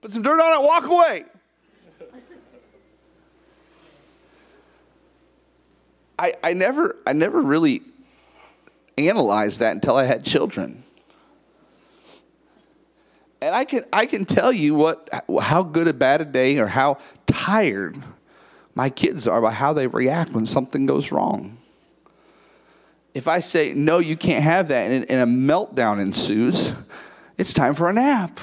Put some dirt on it, walk away. I never really analyzed that until I had children. And I can tell you how good or bad a day or how tired my kids are by how they react when something goes wrong. If I say, no, you can't have that, and a meltdown ensues, it's time for a nap.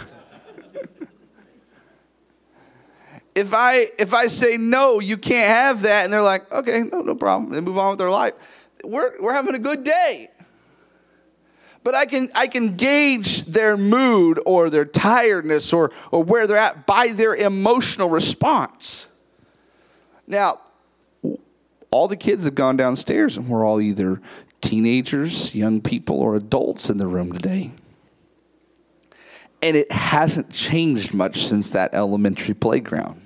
If I say, no, you can't have that, and they're like, okay, no problem, they move on with their life, we're having a good day. But I can gauge their mood or their tiredness or where they're at by their emotional response. Now, all the kids have gone downstairs, and we're all either teenagers, young people, or adults in the room today. And it hasn't changed much since that elementary playground.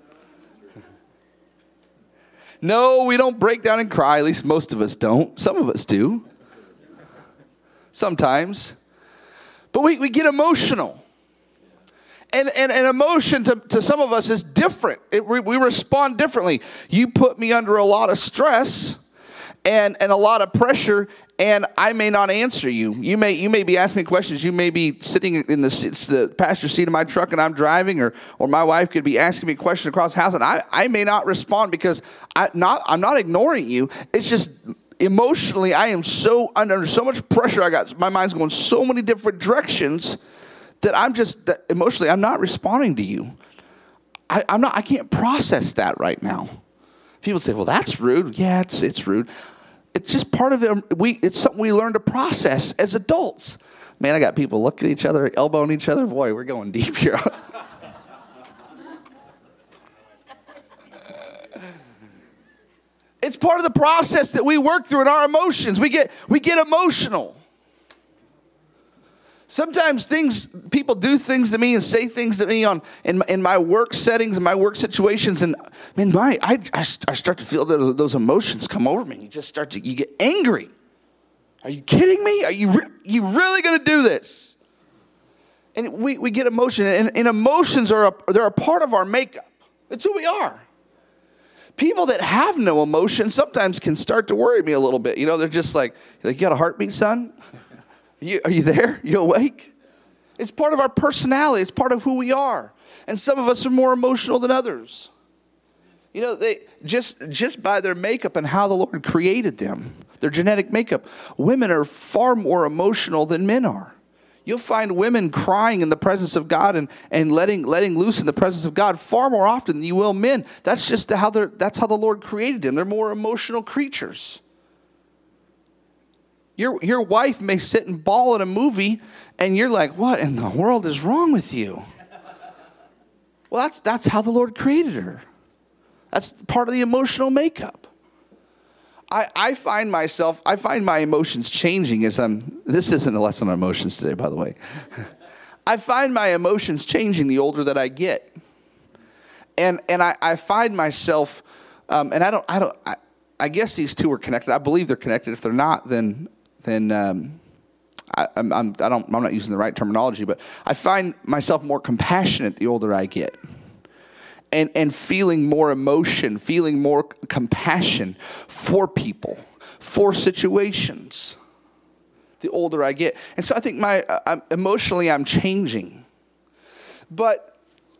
No, we don't break down and cry. At least most of us don't. Some of us do. Sometimes. But we get emotional. And emotion to some of us is different. We respond differently. You put me under a lot of stress and a lot of pressure, and I may not answer you. You may be asking me questions. You may be sitting in the passenger seat of my truck and I'm driving, or my wife could be asking me a question across the house, and I may not respond because I'm not ignoring you. It's just emotionally I am under so much pressure. My mind's going so many different directions that emotionally I'm not responding to you. I can't process that right now. People say, well, that's rude. Yeah, it's rude. It's just part of it. It's something we learn to process as adults. Man, I got people looking at each other, elbowing each other. Boy, we're going deep here. It's part of the process that we work through in our emotions. We get emotional. Sometimes people do things to me and say things to me in my work settings and my work situations, and man, I start to feel those emotions come over me. You get angry. Are you kidding me? Are you really going to do this? And we get emotion, and emotions they're a part of our makeup. It's who we are. People that have no emotion sometimes can start to worry me a little bit. You know, they're just like, you got a heartbeat, son? Are you there? You awake? It's part of our personality. It's part of who we are. And some of us are more emotional than others. You know, they just by their makeup and how the Lord created them, their genetic makeup, women are far more emotional than men are. You'll find women crying in the presence of God and letting loose in the presence of God far more often than you will men. That's just that's how the Lord created them. They're more emotional creatures. Your wife may sit and bawl at a movie, and you're like, what in the world is wrong with you? Well, that's how the Lord created her. That's part of the emotional makeup. I find my emotions changing as this isn't a lesson on emotions today, by the way. I find my emotions changing the older that I get. And I find myself, and I guess these two are connected. I believe they're connected. If they're not, then I'm not using the right terminology, but I find myself more compassionate the older I get. And feeling more emotion, feeling more compassion for people, for situations, the older I get. And so I think emotionally I'm changing. But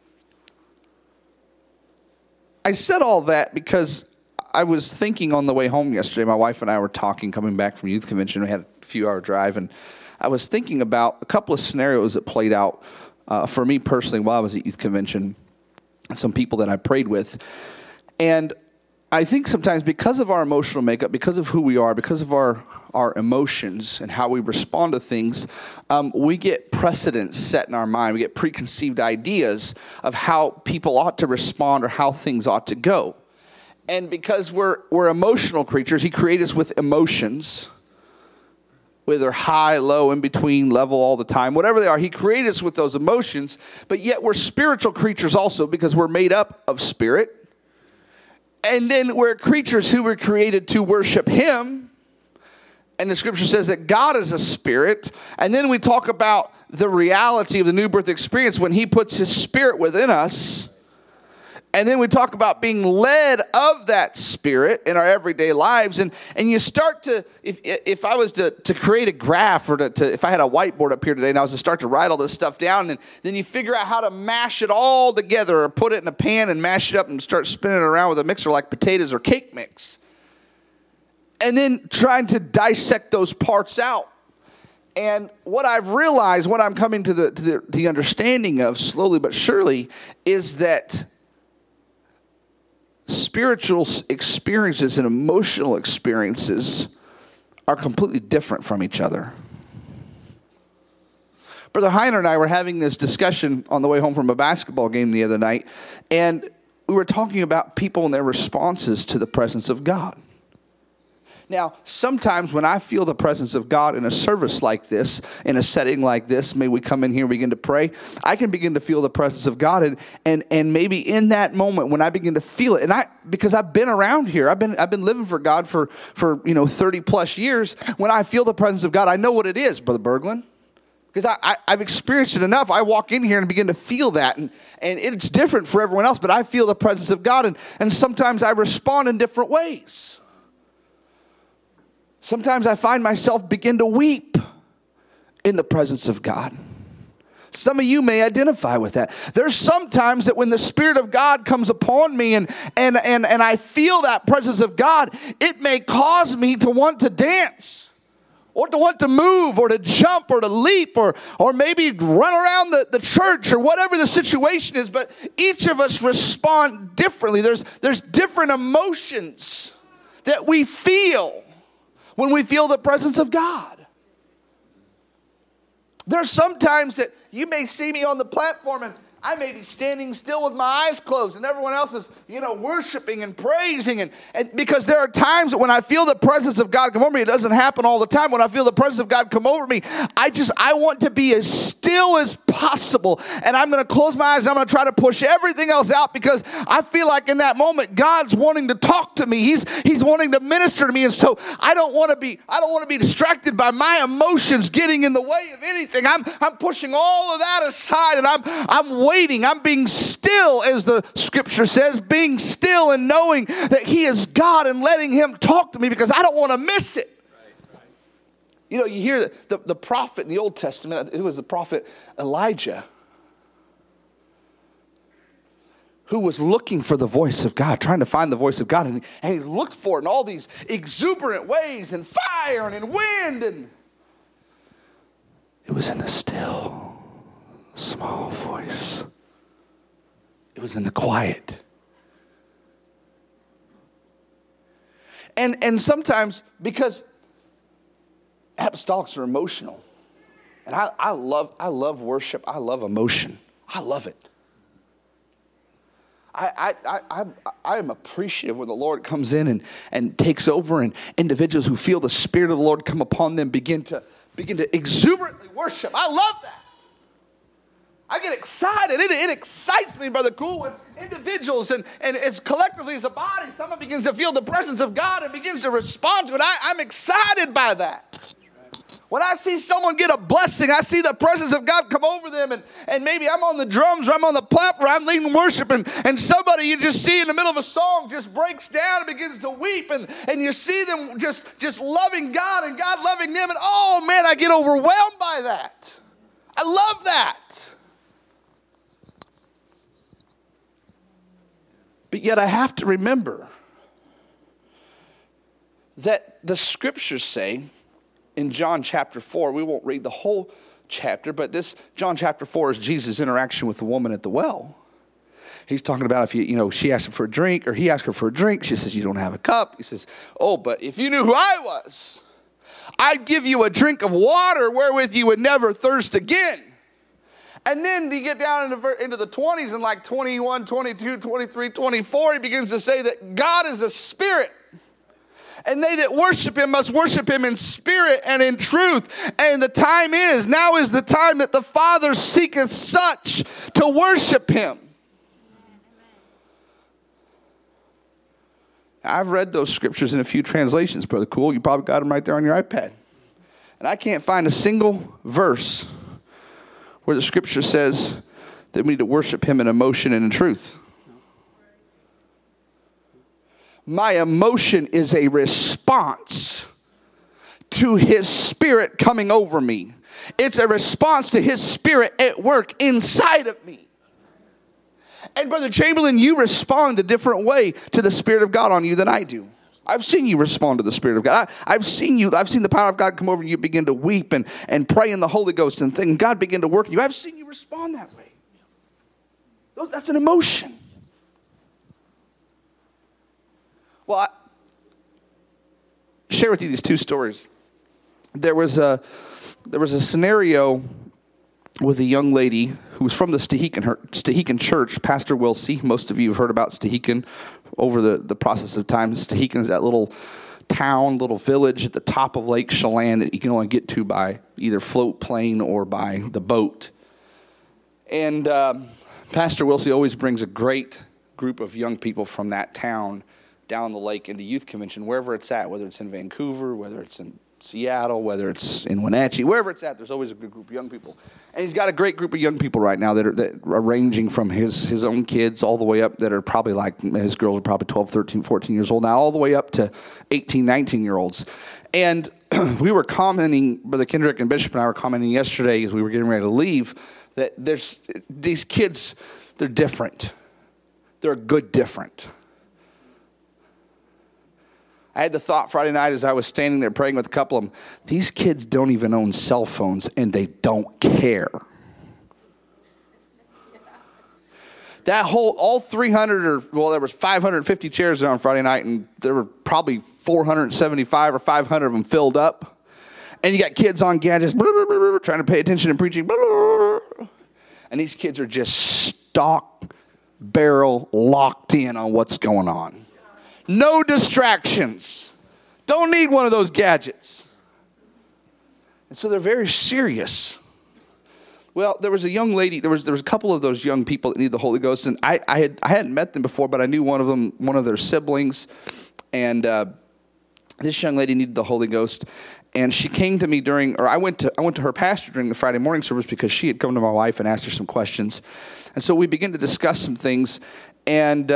I said all that because I was thinking on the way home yesterday. My wife and I were talking, coming back from youth convention. We had a few-hour drive, and I was thinking about a couple of scenarios that played out for me personally while I was at youth convention. Some people that I prayed with. And I think sometimes because of our emotional makeup, because of who we are, because of our emotions and how we respond to things, we get precedents set in our mind. We get preconceived ideas of how people ought to respond or how things ought to go. And because we're emotional creatures, he created us with emotions, whether high, low, in between, level, all the time, whatever they are. He created us with those emotions, but yet we're spiritual creatures also because we're made up of spirit. And then we're creatures who were created to worship him. And the scripture says that God is a spirit. And then we talk about the reality of the new birth experience when he puts his spirit within us. And then we talk about being led of that spirit in our everyday lives. And you start to, if I was to create a graph or if I had a whiteboard up here today and I was to start to write all this stuff down, then you figure out how to mash it all together or put it in a pan and mash it up and start spinning it around with a mixer like potatoes or cake mix. And then trying to dissect those parts out. And what I've realized, what I'm coming to the understanding of slowly but surely, is that spiritual experiences and emotional experiences are completely different from each other. Brother Heiner and I were having this discussion on the way home from a basketball game the other night, and we were talking about people and their responses to the presence of God. Now, sometimes when I feel the presence of God in a service like this, in a setting like this, maybe we come in here and begin to pray, I can begin to feel the presence of God, and maybe in that moment when I begin to feel it, and because I've been around here, I've been living for God for 30 plus years. When I feel the presence of God, I know what it is, Brother Berglund, because I've experienced it enough. I walk in here and begin to feel that, and it's different for everyone else, but I feel the presence of God, and sometimes I respond in different ways. Sometimes I find myself begin to weep in the presence of God. Some of you may identify with that. There's sometimes that when the Spirit of God comes upon me and I feel that presence of God, it may cause me to want to dance or to want to move or to jump or to leap or maybe run around the church or whatever the situation is. But each of us respond differently. There's different emotions that we feel when we feel the presence of God. There's sometimes that you may see me on the platform and I may be standing still with my eyes closed and everyone else is, worshiping and praising. And because there are times when I feel the presence of God come over me. It doesn't happen all the time. When I feel the presence of God come over me, I want to be as still as possible. And I'm going to close my eyes and I'm going to try to push everything else out because I feel like in that moment, God's wanting to talk to me. He's wanting to minister to me. And so I don't want to be distracted by my emotions getting in the way of anything. I'm pushing all of that aside and I'm waiting. I'm being still, as the scripture says, being still and knowing that he is God and letting him talk to me because I don't want to miss it. Right. You hear the prophet in the Old Testament, it was the prophet Elijah, who was looking for the voice of God, trying to find the voice of God. And he looked for it in all these exuberant ways and fire and in wind. And it was in the still, small voice. It was in the quiet. And sometimes, because apostolics are emotional, and I love worship. I love emotion. I love it. I am appreciative when the Lord comes in and takes over, and individuals who feel the Spirit of the Lord come upon them begin to exuberantly worship. I love that. I get excited. It excites me, Brother Cool, when individuals and as collectively as a body, someone begins to feel the presence of God and begins to respond to it. I'm excited by that. When I see someone get a blessing, I see the presence of God come over them, and maybe I'm on the drums or I'm on the platform, I'm leading worship, and somebody you just see in the middle of a song just breaks down and begins to weep, and you see them just loving God and God loving them, and oh man, I get overwhelmed by that. I love that. But yet I have to remember that the scriptures say in John chapter 4, we won't read the whole chapter, but this John chapter 4 is Jesus' interaction with the woman at the well. He's talking about if she asked him for a drink or he asked her for a drink. She says, you don't have a cup. He says, oh, but if you knew who I was, I'd give you a drink of water wherewith you would never thirst again. And then you get down into the 20s and like 21, 22, 23, 24, he begins to say that God is a spirit. And they that worship him must worship him in spirit and in truth. And now is the time that the Father seeketh such to worship him. I've read those scriptures in a few translations, Brother Cool. You probably got them right there on your iPad. And I can't find a single verse where the scripture says that we need to worship him in emotion and in truth. My emotion is a response to his spirit coming over me. It's a response to his spirit at work inside of me. And Brother Chamberlain, you respond a different way to the Spirit of God on you than I do. I've seen you respond to the Spirit of God. I've seen the power of God come over you, begin to weep and pray in the Holy Ghost and God begin to work in you. I've seen you respond that way. That's an emotion. Well, I share with you these two stories. There was a scenario with a young lady who was from the Stehekin Church, Pastor Wilsey. Most of you have heard about Stehekin over the process of time. Stehekin is that little town, little village at the top of Lake Chelan that you can only get to by either float plane or by the boat. And Pastor Wilsey always brings a great group of young people from that town down the lake into youth convention, wherever it's at, whether it's in Vancouver, whether it's in Seattle, whether it's in Wenatchee, wherever it's at, there's always a good group of young people. And he's got a great group of young people right now that are ranging from his own kids all the way up that are probably like, his girls are probably 12, 13, 14 years old now, all the way up to 18, 19-year-olds. And we were commenting, Brother Kendrick and Bishop and I were commenting yesterday as we were getting ready to leave, that there's these kids, they're different. They're a good different. I had the thought Friday night as I was standing there praying with a couple of them, these kids don't even own cell phones and they don't care. That all 300 there was 550 chairs there on Friday night and there were probably 475 or 500 of them filled up. And you got kids on gadgets trying to pay attention and preaching. And these kids are just stock barrel locked in on what's going on. No distractions. Don't need one of those gadgets. And so they're very serious. Well, there was a young lady, there was a couple of those young people that need the Holy Ghost, and I hadn't met them before, but I knew one of them, one of their siblings, and this young lady needed the Holy Ghost, and she came to me I went to her pastor during the Friday morning service because she had come to my wife and asked her some questions, and so we began to discuss some things, and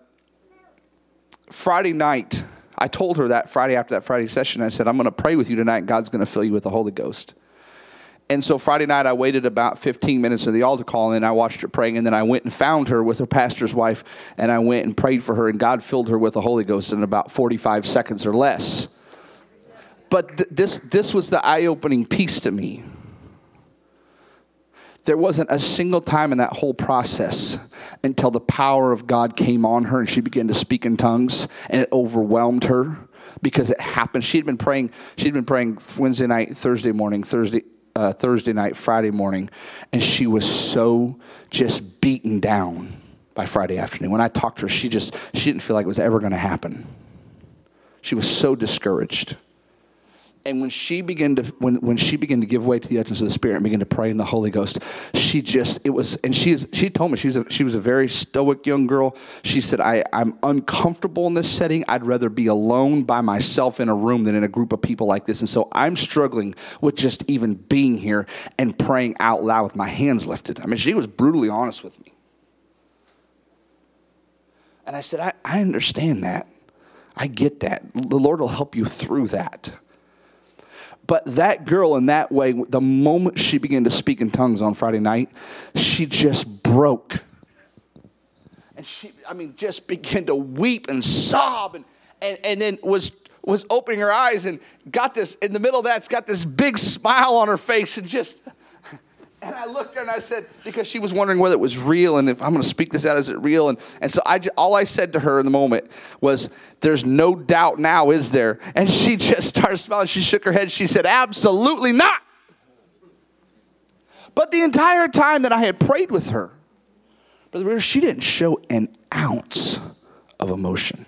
Friday night, I told her that Friday after that Friday session, I said, I'm going to pray with you tonight, and God's going to fill you with the Holy Ghost. And so Friday night, I waited about 15 minutes of the altar call, and then I watched her praying, and then I went and found her with her pastor's wife, and I went and prayed for her, and God filled her with the Holy Ghost in about 45 seconds or less. But this was the eye-opening piece to me. There wasn't a single time in that whole process until the power of God came on her and she began to speak in tongues, and it overwhelmed her because it happened. She'd been praying Wednesday night, Thursday morning, Thursday night, Friday morning, and she was so just beaten down by Friday afternoon. When I talked to her, she didn't feel like it was ever going to happen. She was so discouraged. And when she began to give way to the utterance of the Spirit and began to pray in the Holy Ghost, she told me she was a very stoic young girl. She said, I'm uncomfortable in this setting. I'd rather be alone by myself in a room than in a group of people like this. And so I'm struggling with just even being here and praying out loud with my hands lifted. I mean, she was brutally honest with me. And I said, I understand that. I get that. The Lord will help you through that. But that girl in that way, the moment she began to speak in tongues on Friday night, she just broke. And she just began to weep and sob and then was opening her eyes and got this, in the middle of that, got this big smile on her face and I looked at her and I said, because she was wondering whether it was real and if I'm going to speak this out, is it real? And so all I said to her in the moment was, there's no doubt now, is there? And she just started smiling. She shook her head. She said, absolutely not. But the entire time that I had prayed with her, Brother Reader, she didn't show an ounce of emotion.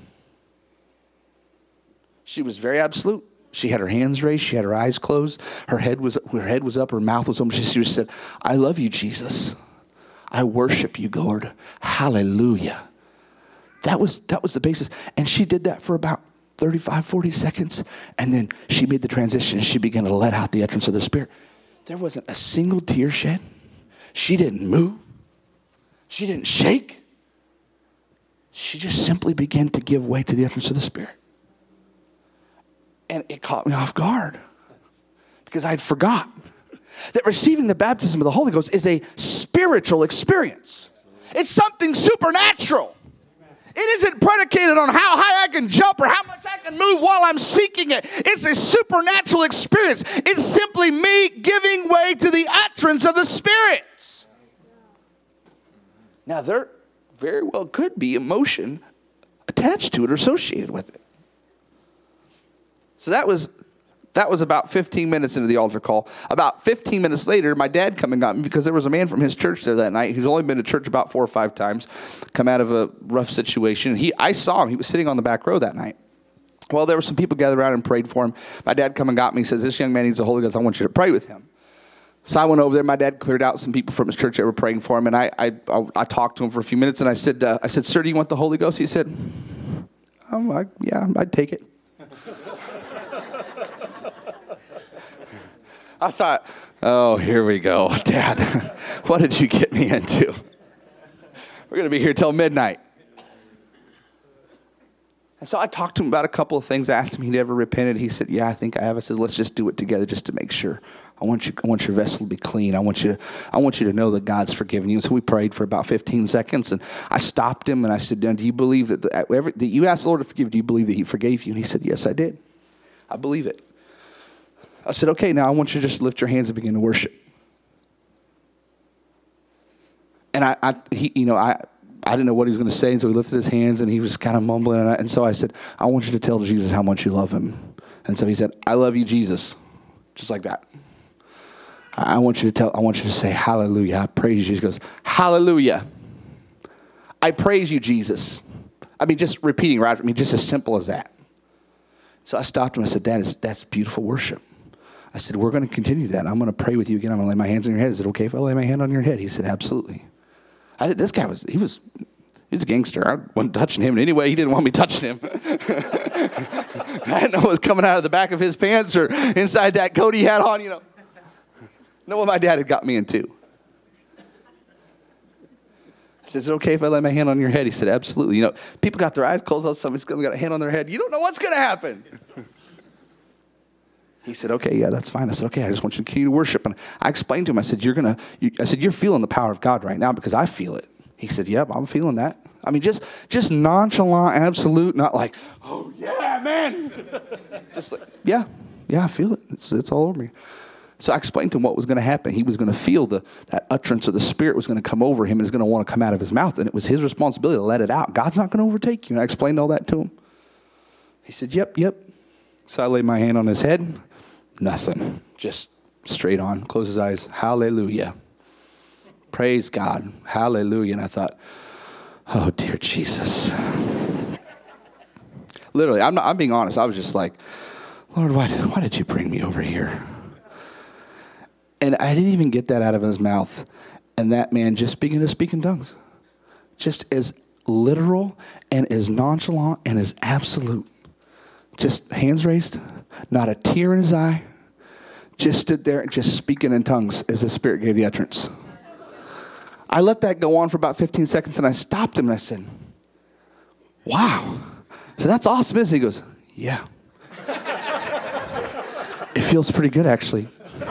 She was very absolute. She had her hands raised. She had her eyes closed. Her head was up. Her mouth was open. She just said, I love you, Jesus. I worship you, Lord. Hallelujah. That was the basis. And she did that for about 35, 40 seconds. And then she made the transition. She began to let out the utterance of the Spirit. There wasn't a single tear shed. She didn't move. She didn't shake. She just simply began to give way to the utterance of the Spirit. And it caught me off guard because I'd forgotten that receiving the baptism of the Holy Ghost is a spiritual experience. It's something supernatural. It isn't predicated on how high I can jump or how much I can move while I'm seeking it. It's a supernatural experience. It's simply me giving way to the utterance of the Spirit. Now, there very well could be emotion attached to it or associated with it. So that was about 15 minutes into the altar call. About 15 minutes later, my dad come and got me because there was a man from his church there that night who's only been to church about 4 or 5 times, come out of a rough situation. I saw him. He was sitting on the back row that night. Well, there were some people gathered around and prayed for him. My dad come and got me. He says, this young man needs the Holy Ghost. I want you to pray with him. So I went over there. My dad cleared out some people from his church that were praying for him, and I talked to him for a few minutes, and I said, sir, do you want the Holy Ghost? He said, yeah, I'd take it. I thought, oh, here we go. Dad, what did you get me into? We're going to be here till midnight. And so I talked to him about a couple of things. I asked him if he'd ever repented. He said, yeah, I think I have. I said, let's just do it together just to make sure. I want your vessel to be clean. I want you to know that God's forgiven you. And so we prayed for about 15 seconds, and I stopped him, and I said, do you believe that you asked the Lord to forgive? Do you believe that he forgave you? And he said, yes, I did. I believe it. I said, okay, now I want you to just lift your hands and begin to worship. And I didn't know what he was going to say, and so he lifted his hands, and he was kind of mumbling. And so I said, I want you to tell Jesus how much you love him. And so he said, I love you, Jesus. Just like that. I want you to say, hallelujah. I praise you. He goes, hallelujah. I praise you, Jesus. I mean, just repeating, right? I mean, just as simple as that. So I stopped him. I said, that's beautiful worship. I said, we're going to continue that. I'm going to pray with you again. I'm going to lay my hands on your head. Is it okay if I lay my hand on your head? He said, absolutely. This guy was a gangster. I wasn't touching him in any way. He didn't want me touching him. I didn't know what was coming out of the back of his pants or inside that coat he had on, Know what my dad had got me into. I said, is it okay if I lay my hand on your head? He said, absolutely. People got their eyes closed on somebody's got a hand on their head. You don't know what's going to happen. He said, okay, yeah, that's fine. I said, okay, I just want you to continue to worship. And I explained to him, I said, you're feeling the power of God right now because I feel it. He said, yep, I'm feeling that. I mean, just nonchalant, absolute, not like, oh, yeah, man. Just like, yeah, I feel it. It's all over me. So I explained to him what was going to happen. He was going to feel that utterance of the Spirit was going to come over him and it was going to want to come out of his mouth. And it was his responsibility to let it out. God's not going to overtake you. And I explained all that to him. He said, yep. So I laid my hand on his head. Nothing. Just straight on. Close his eyes. Hallelujah. Praise God. Hallelujah. And I thought, oh, dear Jesus. Literally, I'm being honest. I was just like, Lord, why did you bring me over here? And I didn't even get that out of his mouth. And that man just began to speak in tongues. Just as literal and as nonchalant and as absolute. Just hands raised, not a tear in his eye. Just stood there and just speaking in tongues as the Spirit gave the utterance. I let that go on for about 15 seconds and I stopped him and I said, wow. So that's awesome, isn't it? He goes, yeah. It feels pretty good, actually.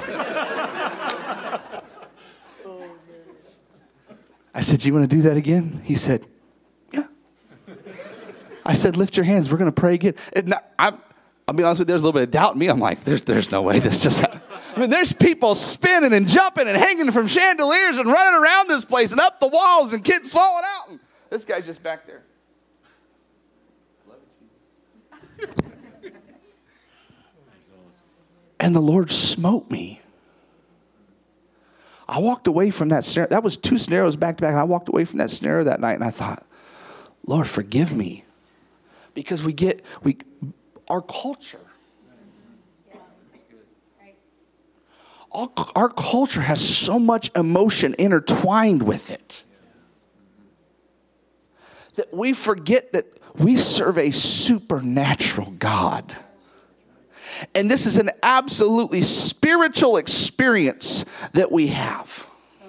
I said, you want to do that again? He said, yeah. I said, lift your hands. We're going to pray again. I'll be honest with you, there's a little bit of doubt in me. I'm like, there's no way this just happened. I mean, there's people spinning and jumping and hanging from chandeliers and running around this place and up the walls and kids falling out. And this guy's just back there. And the Lord smote me. I walked away from that snare. That was 2 snares back to back. And I walked away from that snare that night and I thought, Lord, forgive me. Because our culture, our culture has so much emotion intertwined with it that we forget that we serve a supernatural God. And this is an absolutely spiritual experience that we have.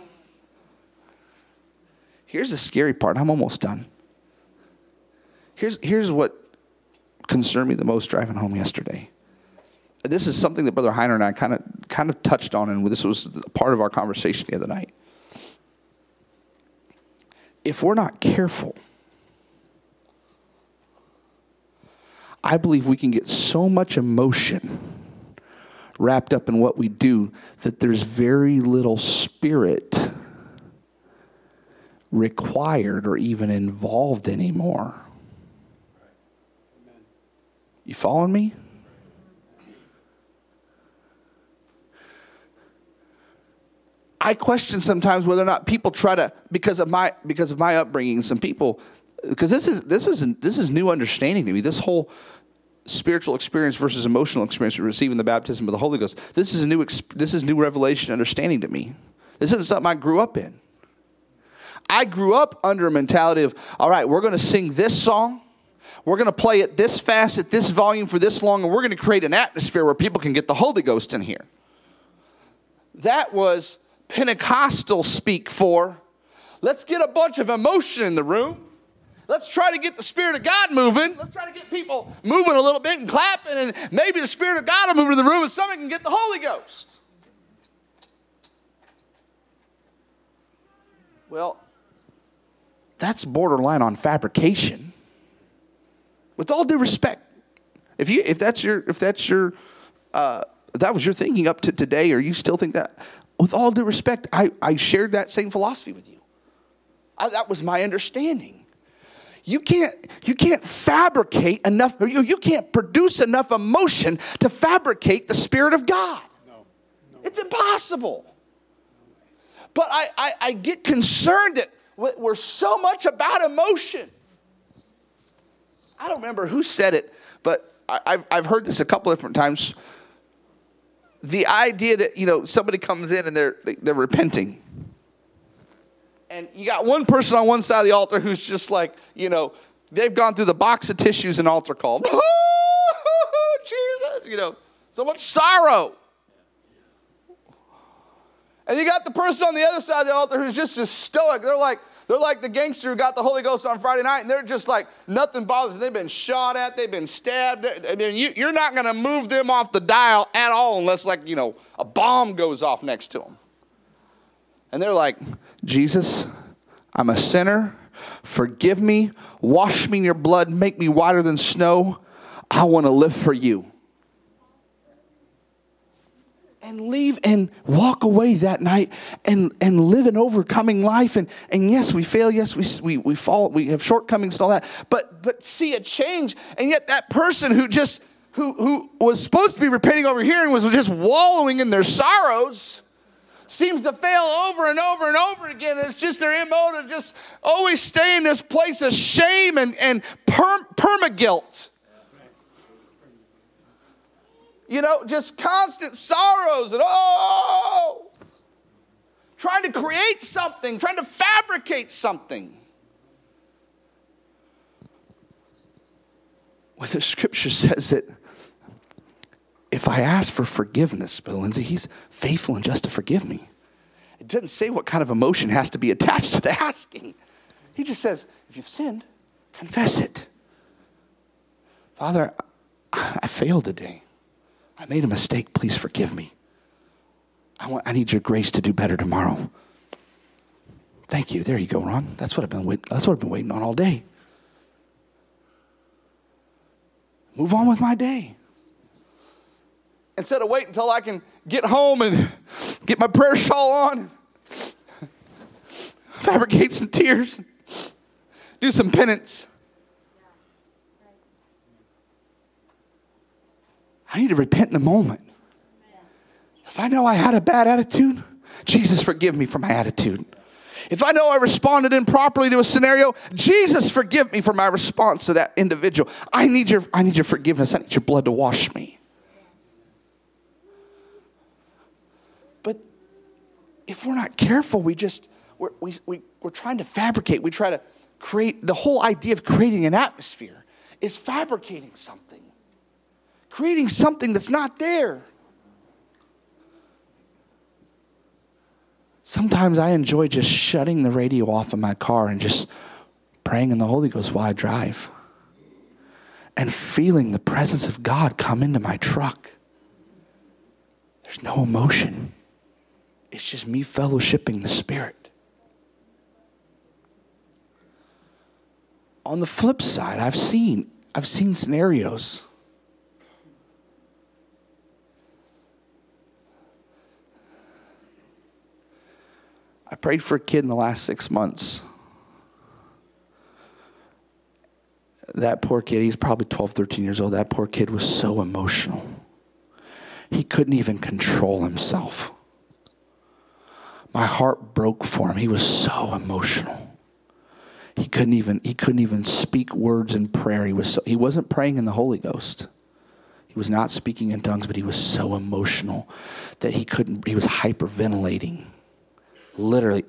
Here's the scary part. I'm almost done. Here's what concerned me the most driving home yesterday. This is something that Brother Heiner and I kind of touched on, and this was part of our conversation the other night. If we're not careful, I believe we can get so much emotion wrapped up in what we do that there's very little spirit required or even involved anymore. You following me? I question sometimes whether or not people try to, because of my upbringing, some people, because this is new understanding to me. This whole spiritual experience versus emotional experience of receiving the baptism of the Holy Ghost. This is new revelation understanding to me. This isn't something I grew up in. I grew up under a mentality of, all right, we're going to sing this song. We're going to play it this fast at this volume for this long, and we're going to create an atmosphere where people can get the Holy Ghost in here. That was Pentecostal speak for, let's get a bunch of emotion in the room. Let's try to get the Spirit of God moving. Let's try to get people moving a little bit and clapping, and maybe the Spirit of God will move in the room and someone can get the Holy Ghost. Well, that's borderline on fabrication. With all due respect, if that was your thinking up to today, or you still think that, with all due respect, I shared that same philosophy with you. That was my understanding. You can't fabricate enough, or you can't produce enough emotion to fabricate the Spirit of God. No. It's impossible. But I get concerned that we're so much about emotion. I don't remember who said it, but I've heard this a couple different times. The idea that, somebody comes in and they're repenting. And you got one person on one side of the altar who's just like, they've gone through the box of tissues and altar call. Oh, Jesus, so much sorrow. And you got the person on the other side of the altar who's just as stoic. They're like the gangster who got the Holy Ghost on Friday night, and they're just like, nothing bothers them. They've been shot at. They've been stabbed. I mean, you're not going to move them off the dial at all unless, a bomb goes off next to them. And they're like, Jesus, I'm a sinner. Forgive me. Wash me in your blood. Make me whiter than snow. I want to live for you. And leave and walk away that night and live an overcoming life. And yes, we fail. Yes, we fall. We have shortcomings and all that. But see a change. And yet that person who was supposed to be repenting over here and was just wallowing in their sorrows seems to fail over and over and over again. And it's just their MO to just always stay in this place of shame and perma-guilt. Just constant sorrows and trying to create something, trying to fabricate something. Well, the scripture says that if I ask for forgiveness, Brother Lindsay, he's faithful and just to forgive me. It doesn't say what kind of emotion has to be attached to the asking. He just says, if you've sinned, confess it. Father, I failed today. I made a mistake. Please forgive me. I need your grace to do better tomorrow. Thank you. There you go, Ron. That's what I've been waiting on all day. Move on with my day. Instead of waiting until I can get home and get my prayer shawl on, fabricate some tears, do some penance. I need to repent in the moment. If I know I had a bad attitude, Jesus, forgive me for my attitude. If I know I responded improperly to a scenario, Jesus, forgive me for my response to that individual. I need your forgiveness. I need your blood to wash me. But if we're not careful, we're trying to fabricate. We try to the whole idea of creating an atmosphere is fabricating something. Creating something that's not there. Sometimes I enjoy just shutting the radio off in my car and just praying in the Holy Ghost while I drive. And feeling the presence of God come into my truck. There's no emotion. It's just me fellowshipping the Spirit. On the flip side, I've seen scenarios. I prayed for a kid in the last 6 months. That poor kid, he's probably 12, 13 years old. That poor kid was so emotional. He couldn't even control himself. My heart broke for him. He was so emotional. He couldn't even speak words in prayer. He wasn't praying in the Holy Ghost. He was not speaking in tongues, but he was so emotional that he was hyperventilating. Literally.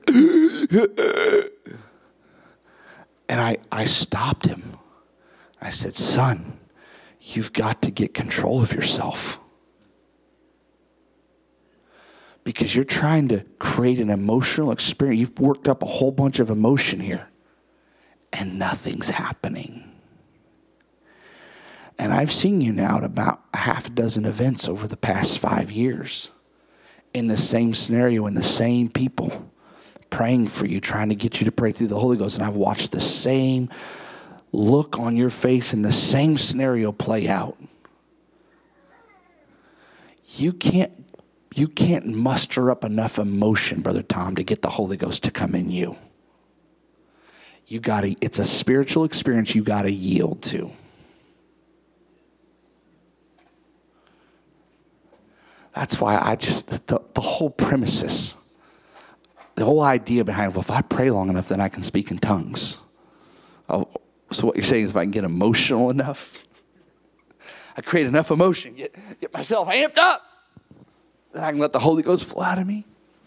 And I stopped him. I said, son, you've got to get control of yourself. Because you're trying to create an emotional experience. You've worked up a whole bunch of emotion here. And nothing's happening. And I've seen you now at about a half a dozen events over the past 5 years. In the same scenario, in the same people. Praying for you, trying to get you to pray through the Holy Ghost. And I've watched the same look on your face and the same scenario play out. You can't muster up enough emotion, Brother Tom, to get the Holy Ghost to come in you. It's a spiritual experience you got to yield to. That's why the whole premises, the whole idea behind, well, if I pray long enough, then I can speak in tongues. Oh, so what you're saying is if I can get emotional enough, I create enough emotion, get myself amped up, then I can let the Holy Ghost flow out of me.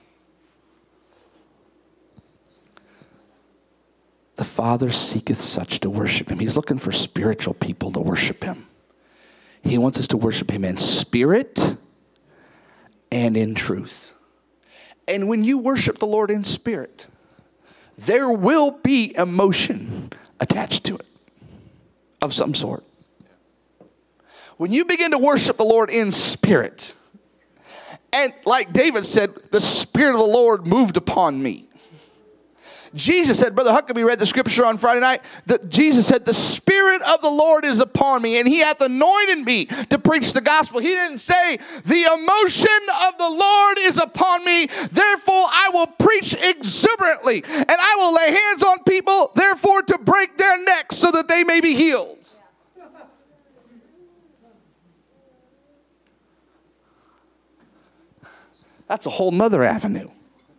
The Father seeketh such to worship him. He's looking for spiritual people to worship him. He wants us to worship him in spirit and in truth. And when you worship the Lord in spirit, there will be emotion attached to it of some sort. When you begin to worship the Lord in spirit, and like David said, the Spirit of the Lord moved upon me. Jesus said, Brother Huckabee read the scripture on Friday night, that Jesus said, the Spirit of the Lord is upon me, and he hath anointed me to preach the gospel. He didn't say, the emotion of the Lord is upon me, therefore I will preach exuberantly, and I will lay hands on people, therefore to break their necks so that they may be healed. That's a whole nother avenue.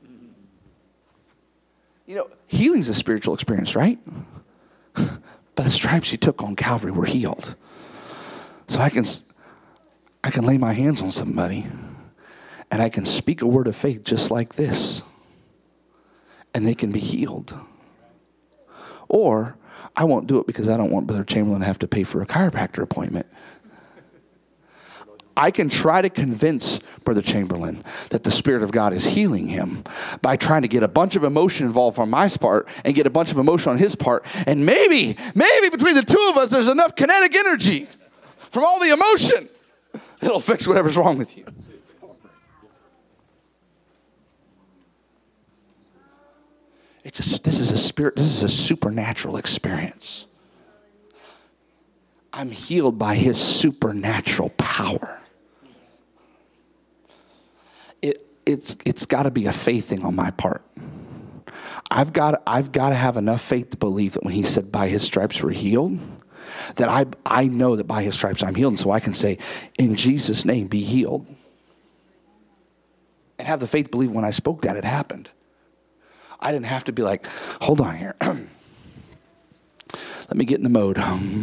You know, healing's a spiritual experience, right? By the stripes he took on Calvary, we're healed. So I can lay my hands on somebody and I can speak a word of faith just like this. And they can be healed. Or I won't do it because I don't want Brother Chamberlain to have to pay for a chiropractor appointment. I can try to convince Brother Chamberlain that the Spirit of God is healing him by trying to get a bunch of emotion involved on my part and get a bunch of emotion on his part. And maybe between the two of us, there's enough kinetic energy from all the emotion that'll fix whatever's wrong with you. This is a supernatural experience. I'm healed by his supernatural power. It's got to be a faith thing on my part. I've got to have enough faith to believe that when he said by his stripes we're healed, that I know that by his stripes I'm healed, and so I can say, in Jesus' name be healed. And have the faith to believe when I spoke that it happened. I didn't have to be like, hold on here. Let me get in the mode.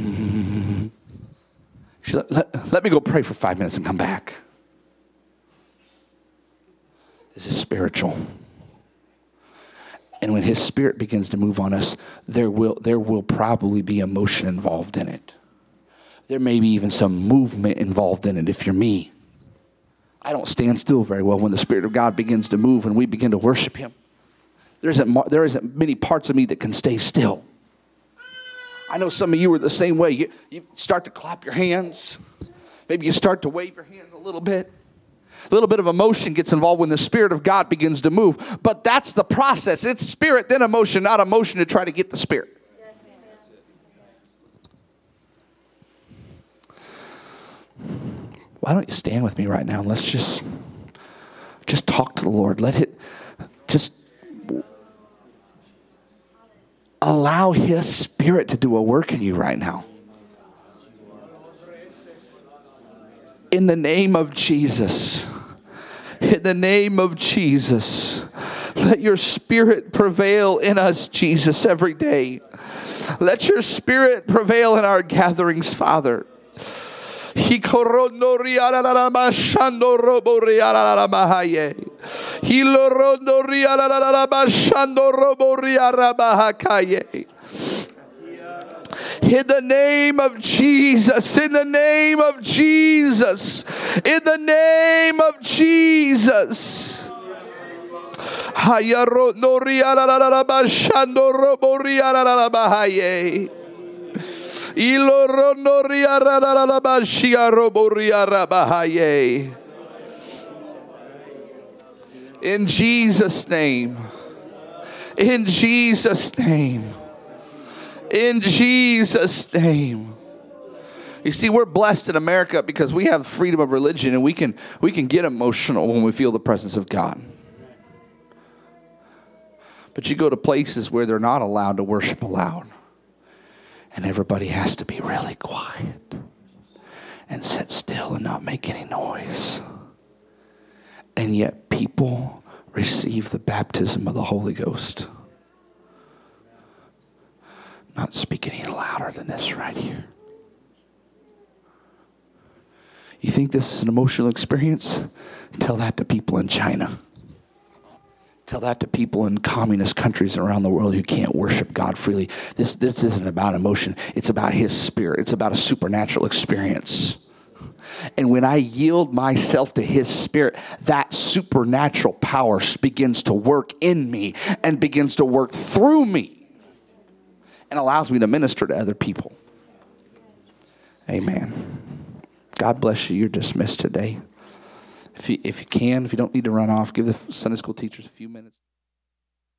Let me go pray for 5 minutes and come back. This is spiritual. And when his Spirit begins to move on us, there will probably be emotion involved in it. There may be even some movement involved in it if you're me. I don't stand still very well when the Spirit of God begins to move and we begin to worship him. There isn't many parts of me that can stay still. I know some of you are the same way. You start to clap your hands. Maybe you start to wave your hands a little bit. A little bit of emotion gets involved when the Spirit of God begins to move. But that's the process. It's spirit, then emotion, not emotion to try to get the Spirit. Why don't you stand with me right now and let's just talk to the Lord. Let it just allow his Spirit to do a work in you right now. In the name of Jesus. In the name of Jesus. Let your Spirit prevail in us, Jesus, every day. Let your Spirit prevail in our gatherings, Father. In the name of Jesus, in the name of Jesus, in the name of Jesus. In Jesus' name. In Jesus' name. In Jesus' name. You see, we're blessed in America because we have freedom of religion and we can get emotional when we feel the presence of God. But you go to places where they're not allowed to worship aloud. And everybody has to be really quiet and sit still and not make any noise. And yet people receive the baptism of the Holy Ghost. Not speaking any louder than this right here. You think this is an emotional experience? Tell that to people in China. Tell that to people in communist countries around the world who can't worship God freely. This isn't about emotion. It's about his Spirit. It's about a supernatural experience. And when I yield myself to his Spirit, that supernatural power begins to work in me and begins to work through me and allows me to minister to other people. Amen. God bless you. You're dismissed today. If you can, if you don't need to run off, give the Sunday school teachers a few minutes.